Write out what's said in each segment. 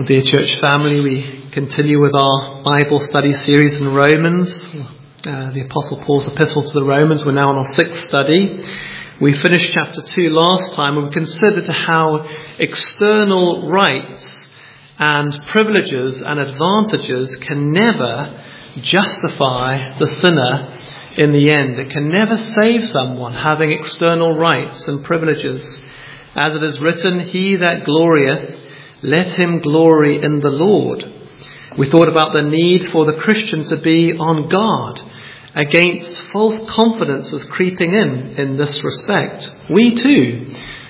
Dear church family, we continue with our Bible study series in Romans, the Apostle Paul's epistle to the Romans. We're now on our sixth study. We finished chapter 2 last time, and we considered how external rights and privileges and advantages can never justify the sinner in the end. It can never save someone having external rights and privileges. As it is written, "He that glorieth, let him glory in the Lord." We thought about the need for the Christian to be on guard against false confidences creeping in this respect. We too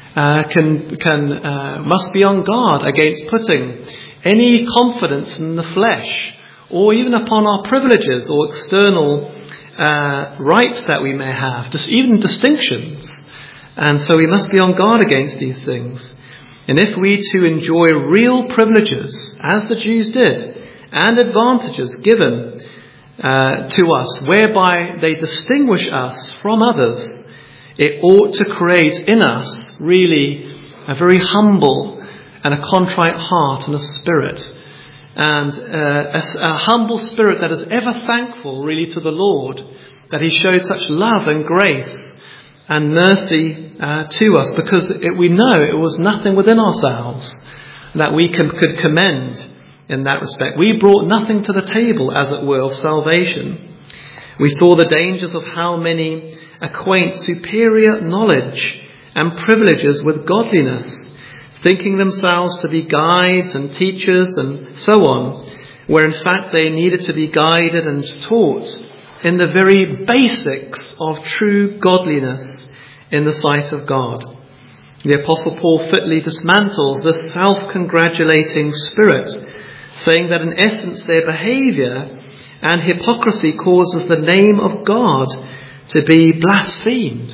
must be on guard against putting any confidence in the flesh, or even upon our privileges or external rights that we may have, just even distinctions. And so we must be on guard against these things. And if we too enjoy real privileges, as the Jews did, and advantages given to us, whereby they distinguish us from others, it ought to create in us really a very humble and a contrite heart and a spirit. And a humble spirit that is ever thankful really to the Lord that He showed such love and grace and mercy to us, because we know it was nothing within ourselves that we could commend in that respect. We brought nothing to the table, as it were, of salvation. We saw the dangers of how many acquaint superior knowledge and privileges with godliness, thinking themselves to be guides and teachers and so on, where in fact they needed to be guided and taught in the very basics of true godliness in the sight of God. The Apostle Paul fitly dismantles this self-congratulating spirit, saying that in essence their behaviour and hypocrisy causes the name of God to be blasphemed.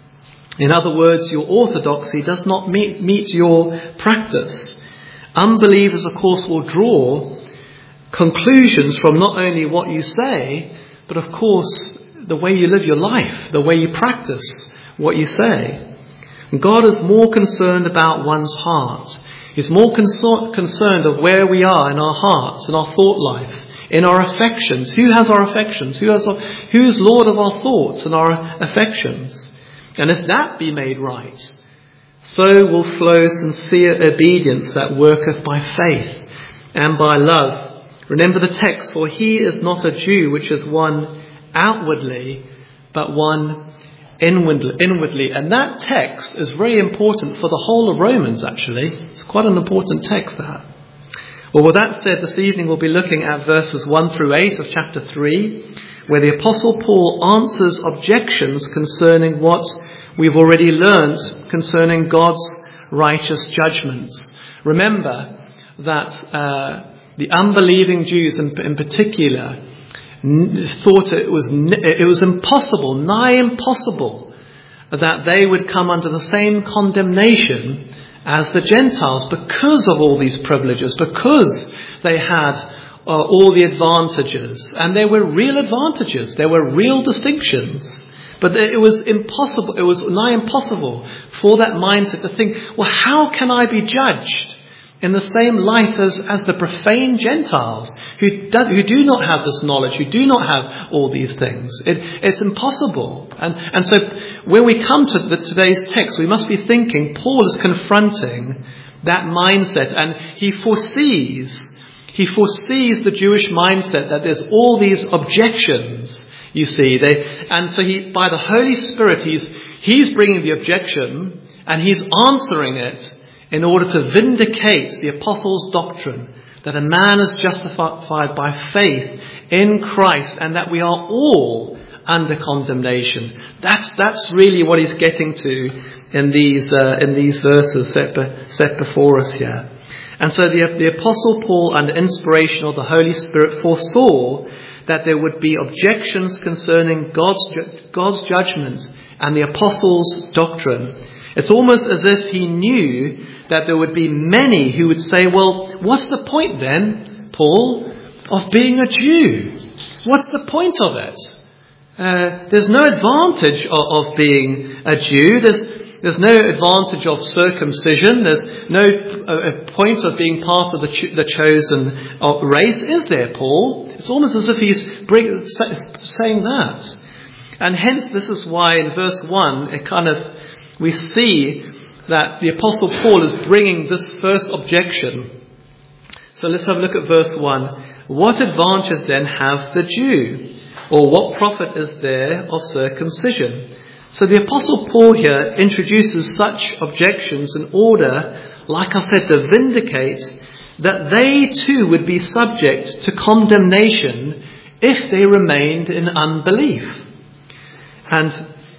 In other words, your orthodoxy does not meet your practice. Unbelievers, of course, will draw conclusions from not only what you say, but of course the way you live your life, the way you practice what you say. God is more concerned about one's heart. He's more concerned of where we are in our hearts, in our thought life, in our affections. Who has our affections? Who is Lord of our thoughts and our affections? And if that be made right, so will flow sincere obedience that worketh by faith and by love. Remember the text, "For he is not a Jew which is one outwardly, but one inwardly." And that text is very important for the whole of Romans, actually. It's quite an important text, that. Well, with that said, this evening we'll be looking at verses 1 through 8 of chapter 3, where the Apostle Paul answers objections concerning what we've already learned concerning God's righteous judgments. Remember that the unbelieving Jews in particular thought it was impossible, nigh impossible, that they would come under the same condemnation as the Gentiles because of all these privileges, because they had all the advantages. And there were real advantages, there were real distinctions. But it was impossible, it was nigh impossible for that mindset to think, well, how can I be judged in the same light as the profane Gentiles who do not have this knowledge, who do not have all these things? It's impossible. And so when we come to today's text, we must be thinking Paul is confronting that mindset, and he foresees the Jewish mindset that there's all these objections, you see. And so by the Holy Spirit, he's bringing the objection and he's answering it in order to vindicate the apostles' doctrine that a man is justified by faith in Christ and that we are all under condemnation. That's really what he's getting to in these verses set before us here. And so the Apostle Paul, under inspiration of the Holy Spirit, foresaw that there would be objections concerning God's judgment and the apostles' doctrine. It's almost as if he knew that there would be many who would say, well, what's the point then, Paul, of being a Jew? What's the point of it? There's no advantage of being a Jew. There's no advantage of circumcision. There's no point of being part of the chosen race, is there, Paul? It's almost as if he's saying that. And hence this is why in verse 1 we see that the Apostle Paul is bringing this first objection. So let's have a look at verse 1. What advantage then have the Jew? Or what profit is there of circumcision? So the Apostle Paul here introduces such objections in order, like I said, to vindicate that they too would be subject to condemnation if they remained in unbelief. And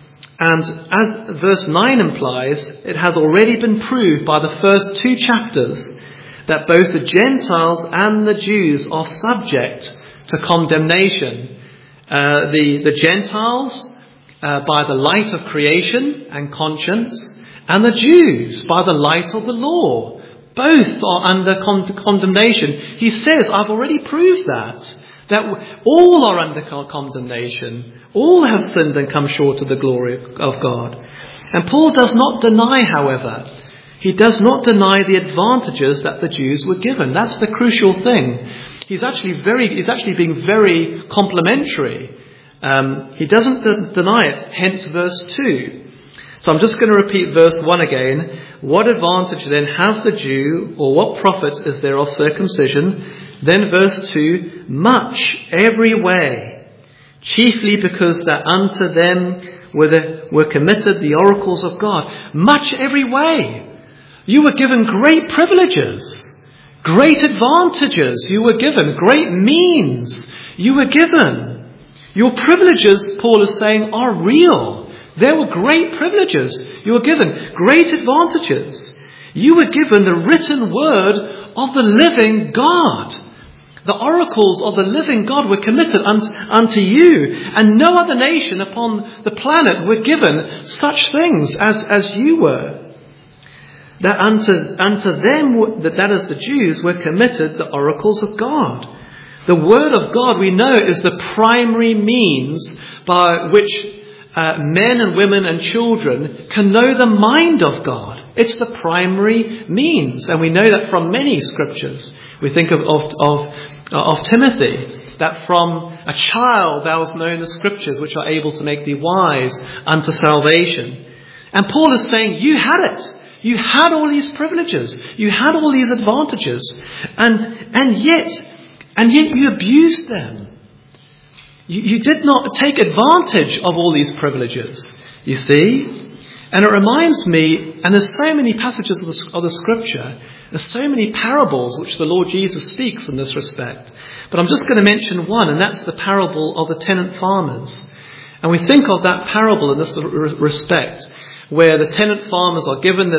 as verse 9 implies, it has already been proved by the first 2 chapters that both the Gentiles and the Jews are subject to condemnation. The Gentiles by the light of creation and conscience, and the Jews by the light of the law. Both are under condemnation. He says, I've already proved that all are under condemnation. All have sinned and come short of the glory of God. And Paul does not deny, however, he does not deny the advantages that the Jews were given. That's the crucial thing. He's actually being very complimentary. He doesn't deny it, hence verse 2. So I'm just going to repeat verse 1 again. What advantage then have the Jew, or what profit is there of circumcision? Then verse 2, much every way, chiefly because that unto them were committed the oracles of God. Much every way. You were given great privileges, great advantages. You were given great means. You were given. Your privileges, Paul is saying, are real. There were great privileges. You were given great advantages. You were given the written word of the living God. The oracles of the living God were committed unto you, and no other nation upon the planet were given such things as you were. That unto them, that is the Jews, were committed the oracles of God. The word of God, we know, is the primary means by which men and women and children can know the mind of God. It's the primary means, and we know that from many scriptures. We think of Timothy, that from a child thou hast known the scriptures which are able to make thee wise unto salvation. And Paul is saying, you had it. You had all these privileges. You had all these advantages. And yet you abused them. You did not take advantage of all these privileges, you see. And it reminds me, and there's so many passages of the scripture, there's so many parables which the Lord Jesus speaks in this respect. But I'm just going to mention one, and that's the parable of the tenant farmers. And we think of that parable in this respect, where the tenant farmers are given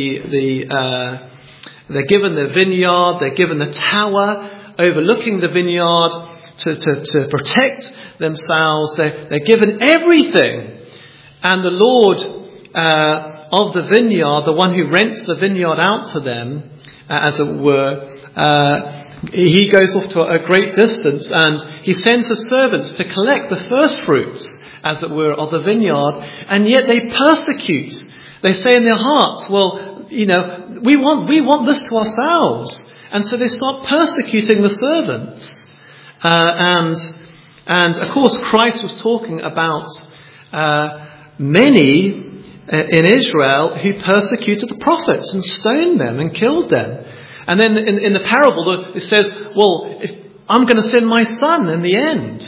they're given the vineyard, they're given the tower overlooking the vineyard to protect themselves. They're given everything. And the Lord of the vineyard, the one who rents the vineyard out to them, as it were, he goes off to a great distance and he sends his servants to collect the first fruits, as it were, of the vineyard, and yet they persecute. They say in their hearts, well, we want this to ourselves. And so they start persecuting the servants. And of course, Christ was talking about many in Israel who persecuted the prophets and stoned them and killed them. And then in the parable, it says, well, I'm going to send my son in the end.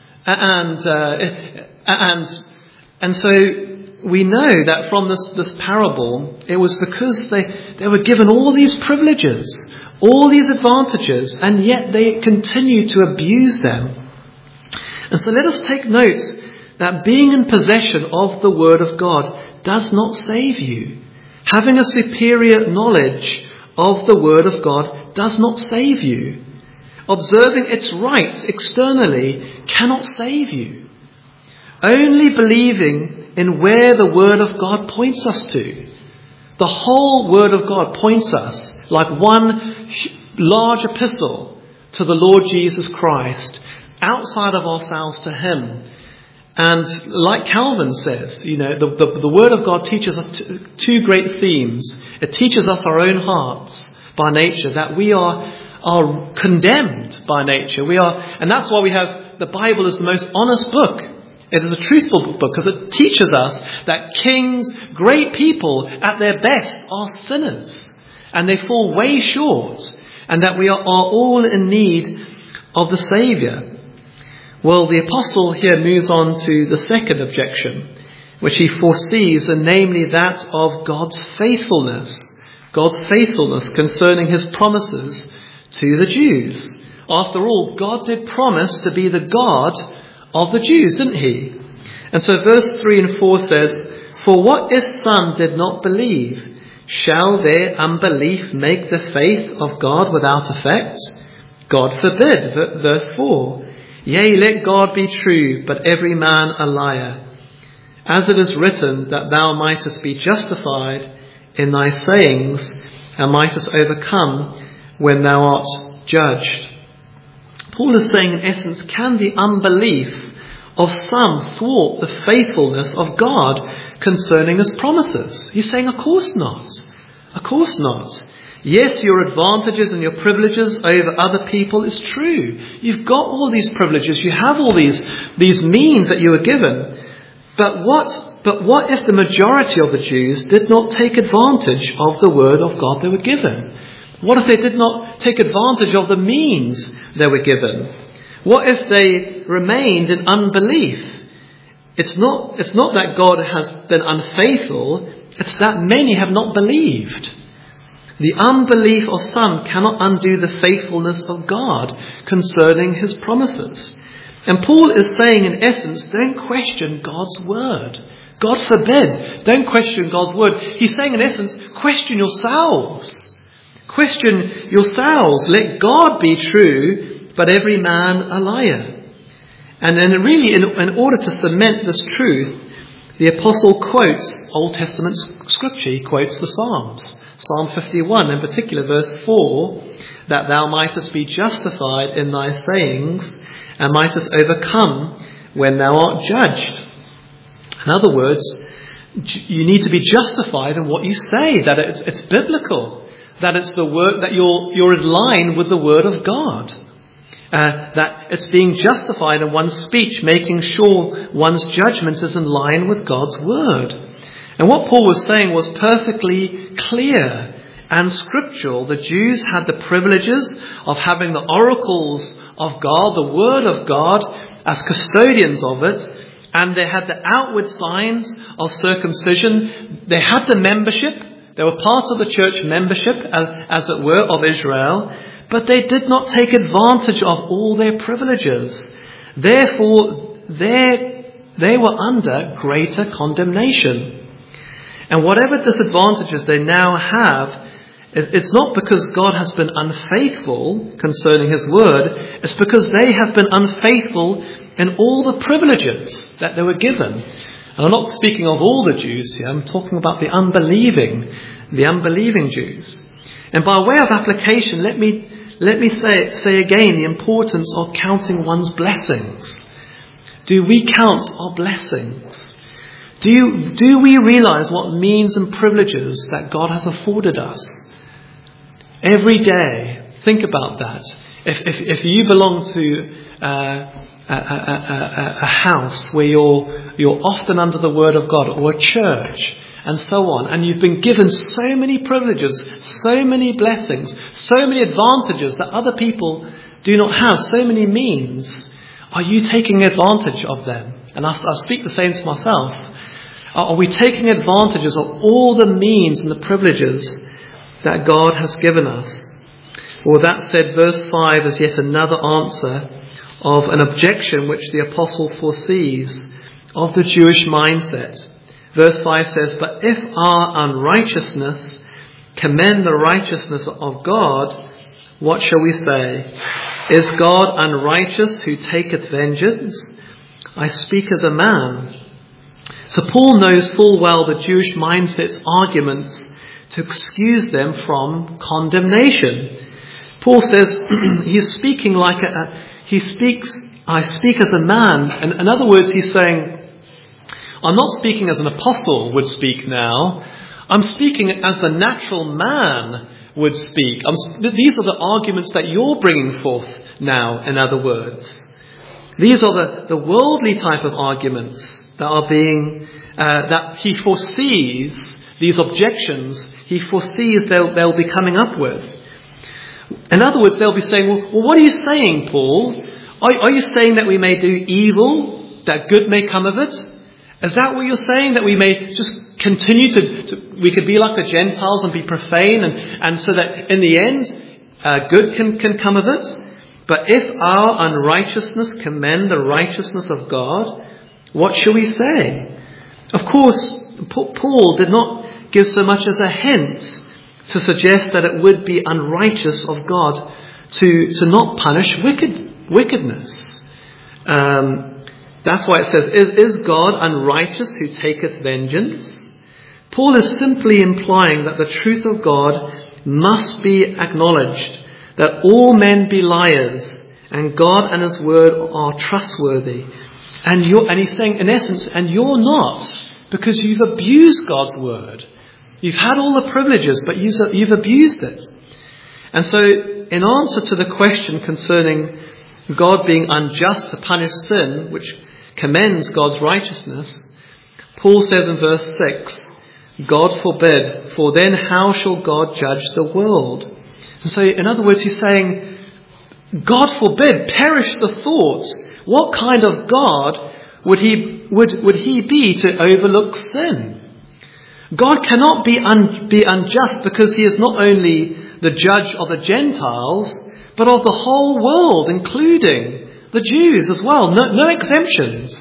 And so we know that from this parable, it was because they were given all these privileges, all these advantages, and yet they continued to abuse them. And so let us take note that being in possession of the Word of God does not save you. Having a superior knowledge of the Word of God does not save you. Observing its rights externally cannot save you. Only believing in where the Word of God points us to. The whole Word of God points us like one large epistle to the Lord Jesus Christ, outside of ourselves to Him. And like Calvin says, the Word of God teaches us two great themes. It teaches us our own hearts by nature, that we are condemned by nature. And that's why we have the Bible as the most honest book. It is a truthful book because it teaches us that kings, great people at their best, are sinners and they fall way short, and that we are all in need of the Saviour. Well, the apostle here moves on to the second objection, which he foresees, and namely that of God's faithfulness concerning his promises to the Jews. After all, God did promise to be the God of the Jews, didn't he? And so verse 3 and 4 says, "For what if some did not believe? Shall their unbelief make the faith of God without effect? God forbid." Verse 4, "Yea, let God be true, but every man a liar. As it is written, that thou mightest be justified in thy sayings, and mightest overcome when thou art judged." Paul is saying, in essence, can the unbelief of some thwart the faithfulness of God concerning his promises? He's saying, of course not. Of course not. Yes, your advantages and your privileges over other people is true. You've got all these privileges. You have all these means that you were given. But what if the majority of the Jews did not take advantage of the word of God they were given? What if they did not take advantage of the means they were given? What if they remained in unbelief? It's not that God has been unfaithful. It's that many have not believed. The unbelief of some cannot undo the faithfulness of God concerning his promises. And Paul is saying, in essence, don't question God's word. God forbid, don't question God's word. He's saying, in essence, question yourselves. Question yourselves. Let God be true, but every man a liar. And then really, in order to cement this truth, the apostle quotes Old Testament scripture. He quotes the Psalms. Psalm 51, in particular, verse 4, "That thou mightest be justified in thy sayings, and mightest overcome when thou art judged." In other words, you need to be justified in what you say, that it's biblical, that it's the word, that you're in line with the word of God, that it's being justified in one's speech, making sure one's judgment is in line with God's word. And what Paul was saying was perfectly clear and scriptural. The Jews had the privileges of having the oracles of God, the word of God, as custodians of it, and they had the outward signs of circumcision. They had the membership. They were part of the church membership, as it were, of Israel, but they did not take advantage of all their privileges. Therefore, they were under greater condemnation. And whatever disadvantages they now have, it's not because God has been unfaithful concerning his word. It's because they have been unfaithful in all the privileges that they were given. And I'm not speaking of all the Jews here. I'm talking about the unbelieving Jews. And by way of application, let me say again the importance of counting one's blessings. Do we count our blessings? Do we realize what means and privileges that God has afforded us? Every day, think about that. If you belong to a house where you're often under the word of God, or a church, and so on, and you've been given so many privileges, so many blessings, so many advantages that other people do not have, so many means, are you taking advantage of them? And I speak the same to myself. Are we taking advantages of all the means and the privileges that God has given us? Well, that said, verse 5 is yet another answer of an objection which the apostle foresees of the Jewish mindset. Verse 5 says, "But if our unrighteousness commend the righteousness of God, what shall we say? Is God unrighteous who taketh vengeance? I speak as a man." So Paul knows full well the Jewish mindset's arguments to excuse them from condemnation. Paul says he's speaking like I speak as a man. And in other words, he's saying, I'm not speaking as an apostle would speak now. I'm speaking as the natural man would speak. These are the arguments that you're bringing forth now, in other words. These are the worldly type of arguments that are being, that he foresees, these objections, he foresees they'll be coming up with. In other words, they'll be saying, well, what are you saying, Paul? Are you saying that we may do evil, that good may come of it? Is that what you're saying? That we may just continue we could be like the Gentiles and be profane, and so that in the end, good can come of it? But if our unrighteousness commend the righteousness of God, what shall we say? Of course, Paul did not give so much as a hint to suggest that it would be unrighteous of God to not punish wickedness. That's why it says, is God unrighteous who taketh vengeance? Paul is simply implying that the truth of God must be acknowledged, that all men be liars, and God and his word are trustworthy. And he's saying, in essence, and you're not, because you've abused God's word. You've had all the privileges, but you've abused it. And so, in answer to the question concerning God being unjust to punish sin, which commends God's righteousness, Paul says in verse 6, God forbid, for then how shall God judge the world? And so, in other words, he's saying, God forbid, perish the thoughts. What kind of God would he be to overlook sin? God cannot be unjust, because he is not only the judge of the Gentiles, but of the whole world, including the Jews as well. No exemptions.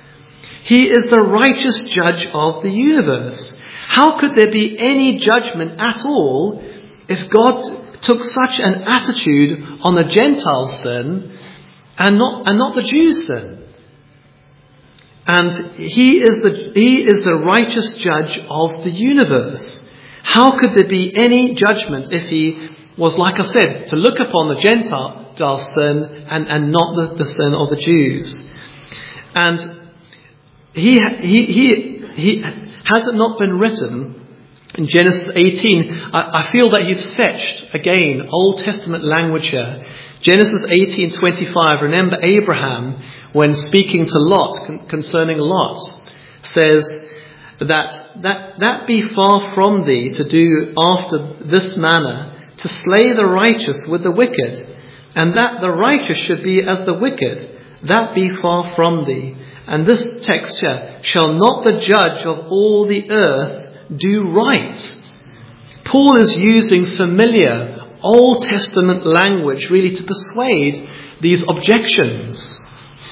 He is the righteous judge of the universe. How could there be any judgment at all if God took such an attitude on the Gentiles' sin and not the Jews' sin? And he is the righteous judge of the universe. How could there be any judgment if he was, like I said, to look upon the Gentile sin and not the sin of the Jews? And he has it not been written in Genesis 18? I feel that he's fetched again Old Testament language here. Genesis 18:25. Remember Abraham, when speaking to Lot concerning Lot, says that be far from thee to do after this manner, to slay the righteous with the wicked, and that the righteous should be as the wicked, that be far from thee. And this text here, shall not the judge of all the earth do right? Paul is using familiar Old Testament language really to persuade these objections.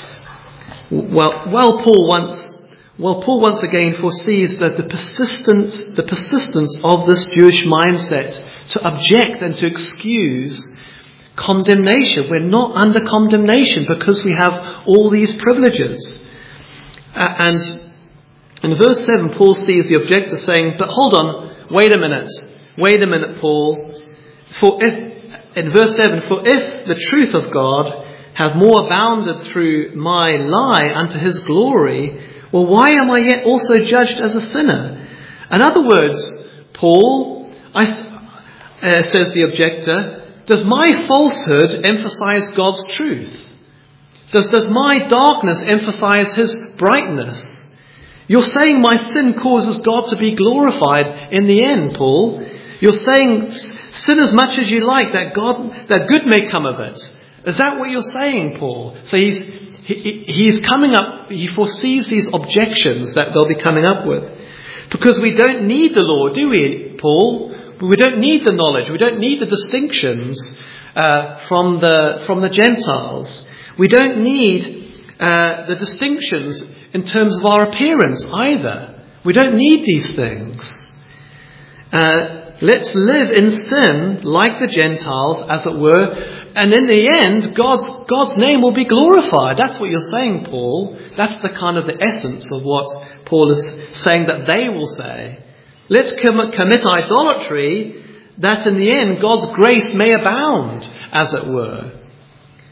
Well, Paul once again foresees that the persistence of this Jewish mindset to object and to excuse condemnation. We're not under condemnation because we have all these privileges. And in verse 7, Paul sees the objector saying, but hold on, wait a minute, Paul. In verse 7, for if the truth of God have more abounded through my lie unto his glory, well, why am I yet also judged as a sinner? In other words, Paul, says the objector, does my falsehood emphasize God's truth? Does my darkness emphasize his brightness? You're saying my sin causes God to be glorified in the end, Paul. You're saying sin as much as you like, that good may come of it. Is that what you're saying, Paul? So he's coming up, he foresees these objections that they'll be coming up with. Because we don't need the law, do we, Paul? We don't need the knowledge. We don't need the distinctions from the Gentiles. We don't need the distinctions in terms of our appearance either. We don't need these things. Let's live in sin like the Gentiles, as it were, and in the end, God's name will be glorified. That's what you're saying, Paul. That's the kind of the essence of what Paul is saying that they will say. Let's commit idolatry, that in the end God's grace may abound, as it were.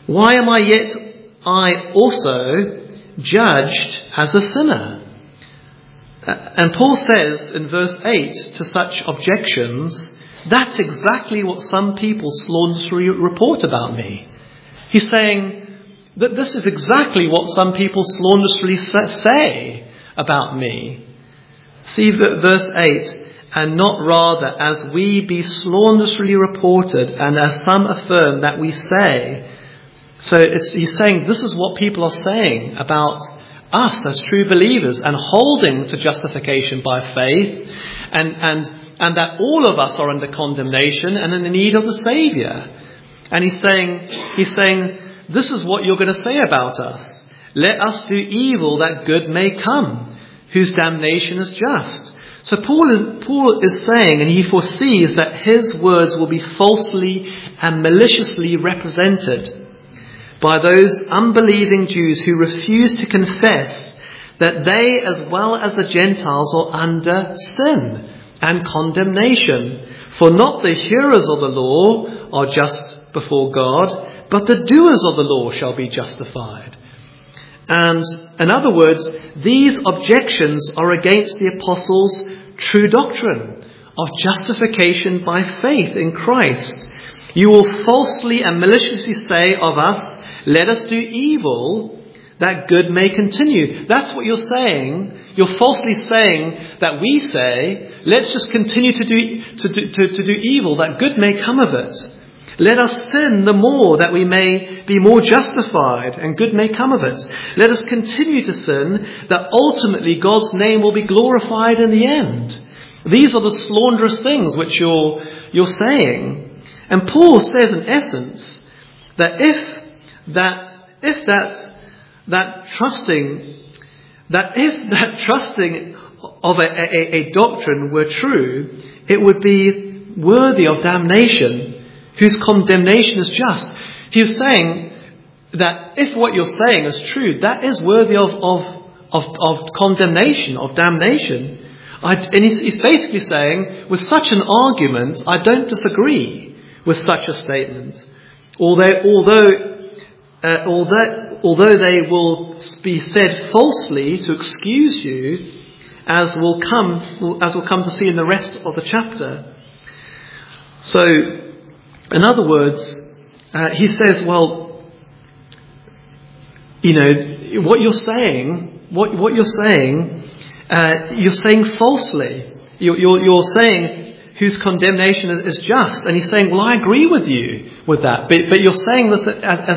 Why am I yet I also judged as a sinner? And Paul says in verse 8 to such objections, that's exactly what some people slanderously report about me. He's saying that this is exactly what some people slanderously say about me. See verse 8, and not rather as we be slanderously reported, and as some affirm that we say. So he's saying this is what people are saying about us as true believers and holding to justification by faith, and that all of us are under condemnation and in the need of the Saviour. And he's saying, this is what you're going to say about us. Let us do evil that good may come, whose damnation is just. So Paul is saying, and he foresees that his words will be falsely and maliciously represented by those unbelieving Jews who refuse to confess that they, as well as the Gentiles, are under sin and condemnation. For not the hearers of the law are just before God, but the doers of the law shall be justified. And in other words, these objections are against the apostles' true doctrine of justification by faith in Christ. You will falsely and maliciously say of us, let us do evil that good may continue. That's what you're saying. You're falsely saying that we say, let's just continue to do evil that good may come of it. Let us sin the more that we may be more justified and good may come of it. Let us continue to sin that ultimately God's name will be glorified in the end. These are the slanderous things which you're saying. And Paul says in essence that if that trusting of a doctrine were true, it would be worthy of damnation, whose condemnation is just. He was saying that if what you're saying is true, that is worthy of condemnation, of damnation. And he's basically saying, with such an argument, I don't disagree with such a statement. Although they will be said falsely to excuse you, as we'll come to see in the rest of the chapter. So, in other words, he says, well, what you're saying, you're saying falsely. You're saying whose condemnation is just. And he's saying, well, I agree with you with that. But you're saying this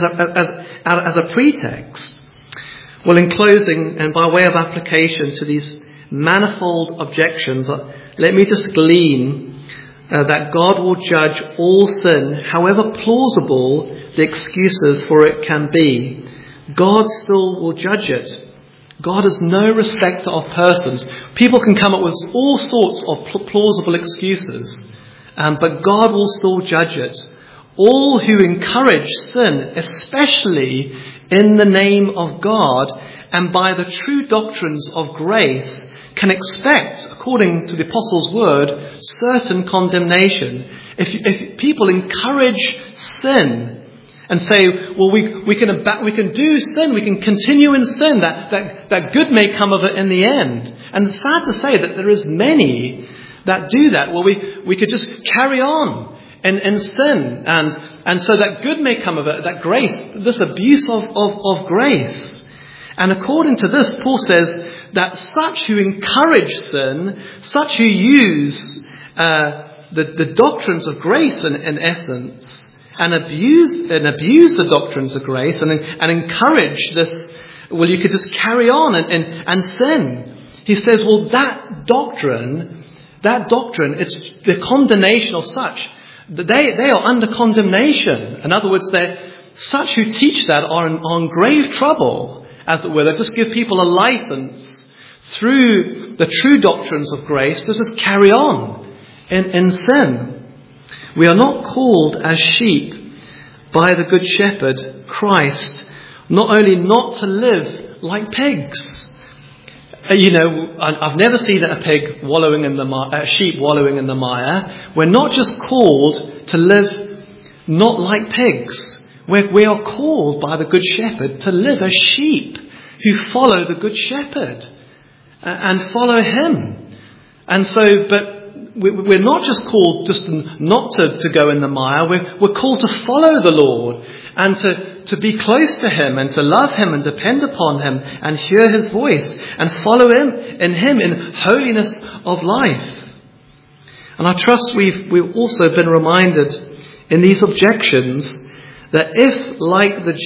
as a pretext. Well, in closing, and by way of application to these manifold objections, let me just glean that God will judge all sin, however plausible the excuses for it can be. God still will judge it. God is no respecter of persons. People can come up with all sorts of plausible excuses, but God will still judge it. All who encourage sin, especially in the name of God and by the true doctrines of grace, can expect, according to the Apostles' word, certain condemnation. If people encourage sin and say, well, we can do sin, we can continue in sin, that good may come of it in the end. And it's sad to say that there is many that do that. Well, we could just carry on in sin, and so that good may come of it, that grace, this abuse of grace. And according to this, Paul says that such who encourage sin, such who use the doctrines of grace in essence, and abuse the doctrines of grace and encourage this, well, you could just carry on and sin. He says, well, that doctrine, it's the condemnation of such. They are under condemnation. In other words, such who teach that are in grave trouble, as it were. They just give people a license through the true doctrines of grace to just carry on in sin. We are not called as sheep by the Good Shepherd, Christ, not only not to live like pigs. I've never seen a sheep wallowing in the mire. We're not just called to live not like pigs. We are called by the Good Shepherd to live as sheep who follow the Good Shepherd and follow him. And so, but we're not just called just not to go in the mire. We're called to follow the Lord and to be close to him and to love him and depend upon him and hear his voice and follow him in holiness of life. And I trust we've also been reminded in these objections that if like the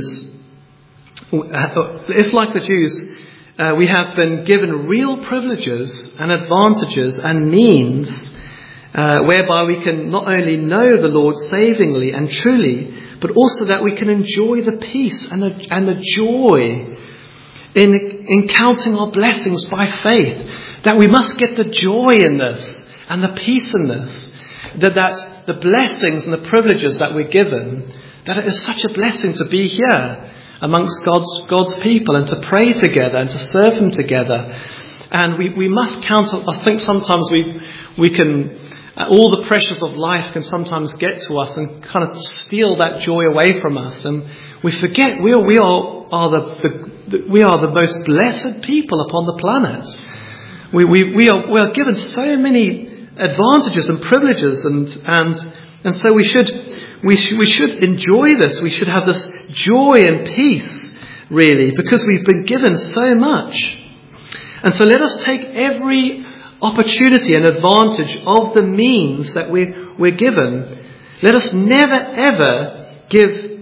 Jews, we have been given real privileges and advantages and means whereby we can not only know the Lord savingly and truly, but also that we can enjoy the peace and the joy in counting our blessings by faith. That we must get the joy in this and the peace in this. That the blessings and the privileges that we're given, that it is such a blessing to be here amongst God's people and to pray together and to serve him together. And we must count, I think sometimes we can, all the pressures of life can sometimes get to us and kind of steal that joy away from us. And we forget we are the most blessed people upon the planet. We are given so many advantages and privileges and so we should enjoy this. We should have this joy and peace, really, because we've been given so much. And so let us take every opportunity and advantage of the means that we're given. Let us never ever give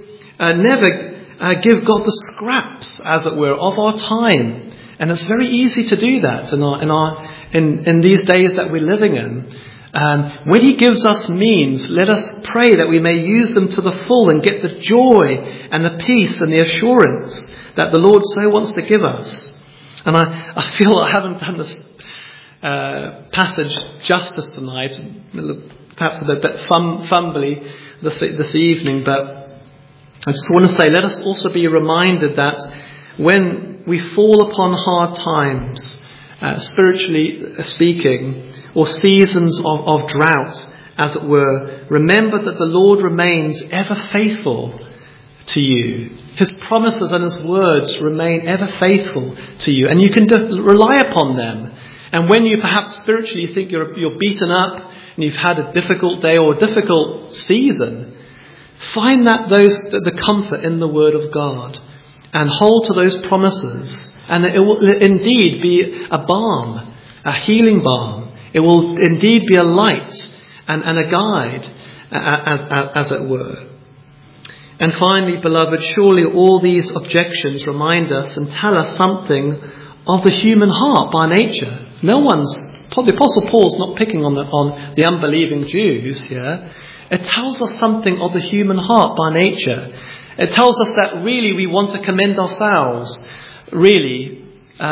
God the scraps, as it were, of our time. And it's very easy to do that in these days that we're living in. When he gives us means, let us pray that we may use them to the full and get the joy and the peace and the assurance that the Lord so wants to give us. And I feel I haven't done this passage justice tonight, perhaps a bit fumbly this evening, but I just want to say, let us also be reminded that when we fall upon hard times, spiritually speaking, or seasons of drought, as it were, remember that the Lord remains ever faithful to you. His promises and his words remain ever faithful to you, and you can rely upon them. And when you perhaps spiritually think you're beaten up and you've had a difficult day or a difficult season, find the comfort in the Word of God and hold to those promises, and it will indeed be a balm, a healing balm. It will indeed be a light and a guide, as it were. And finally, beloved, surely all these objections remind us and tell us something of the human heart by nature. The Apostle Paul's not picking on the unbelieving Jews here. It tells us something of the human heart by nature. It tells us that really we want to commend ourselves. Really,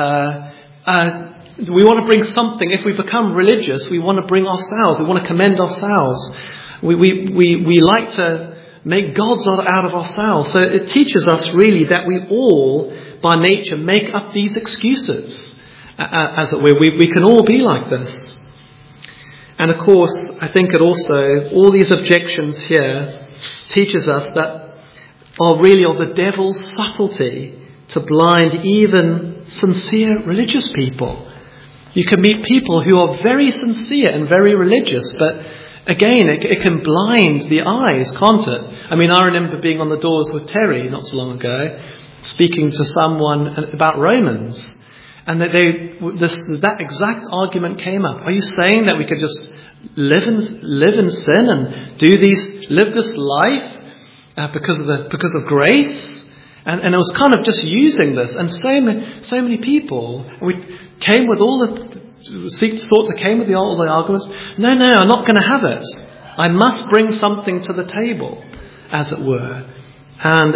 we want to bring something. If we become religious, we want to bring ourselves. We want to commend ourselves. We like to make gods out of ourselves. So it teaches us really that we all, by nature, make up these excuses. As it were, we can all be like this. And of course, I think it also, all these objections here teaches us that are really of the devil's subtlety to blind even sincere religious people. You can meet people who are very sincere and very religious, but again, it can blind the eyes, can't it? I mean, I remember being on the doors with Terry not so long ago, speaking to someone about Romans, and that exact argument came up. Are you saying that we could just live in sin and live this life because of grace? And it was kind of just using this, and so many people. We came with all came with all the arguments. No, I'm not going to have it. I must bring something to the table, as it were. And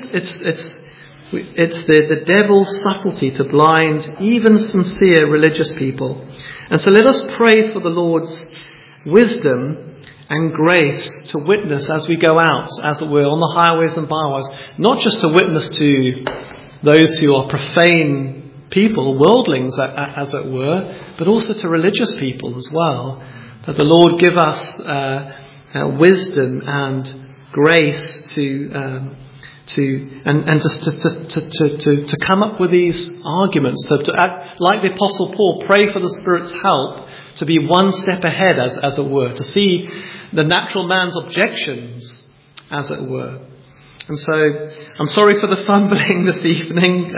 it's the devil's subtlety to blind even sincere religious people. And so let us pray for the Lord's wisdom and grace to witness as we go out, as it were, on the highways and byways, not just to witness to those who are profane people, worldlings, as it were, but also to religious people as well. That the Lord give us wisdom and grace to come up with these arguments, to act like the Apostle Paul, pray for the Spirit's help to be one step ahead, as it were, to see the natural man's objections, as it were. And so I'm sorry for the fumbling this evening,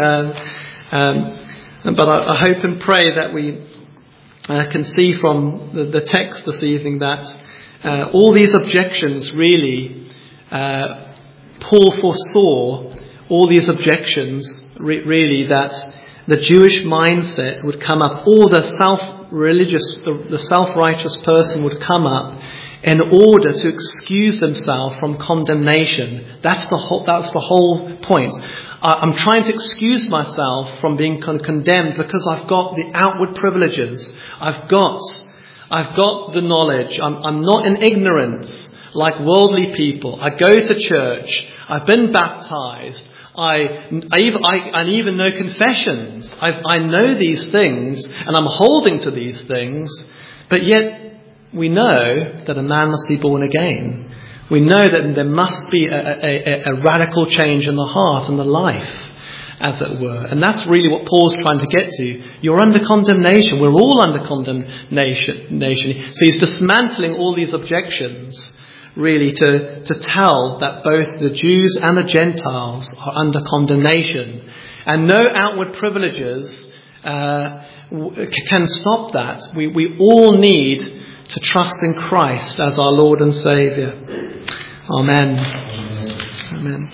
but I hope and pray that we can see from the text this evening that all these objections really, Paul foresaw all these objections really, that the Jewish mindset would come up, or the self-righteous person would come up in order to excuse themselves from condemnation. That's the whole point. I'm trying to excuse myself from being condemned because I've got the outward privileges. I've got the knowledge. I'm not in ignorance like worldly people. I go to church. I've been baptized. I even know confessions. I know these things, and I'm holding to these things. But yet, we know that a man must be born again. We know that there must be a radical change in the heart and the life, as it were. And that's really what Paul's trying to get to. You're under condemnation. We're all under condemnation. So he's dismantling all these objections, really, to tell that both the Jews and the Gentiles are under condemnation. And no outward privileges can stop that. We all need to trust in Christ as our Lord and Saviour. Amen. Amen.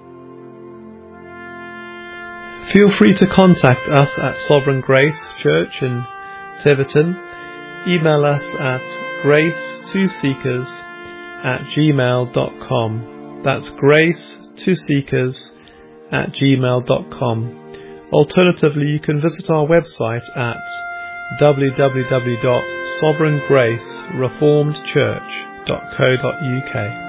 Feel free to contact us at Sovereign Grace Church in Tiverton. Email us at grace2seekers@gmail.com. That's grace2seekers@gmail.com. Alternatively, you can visit our website at www.sovereigngracereformedchurch.co.uk.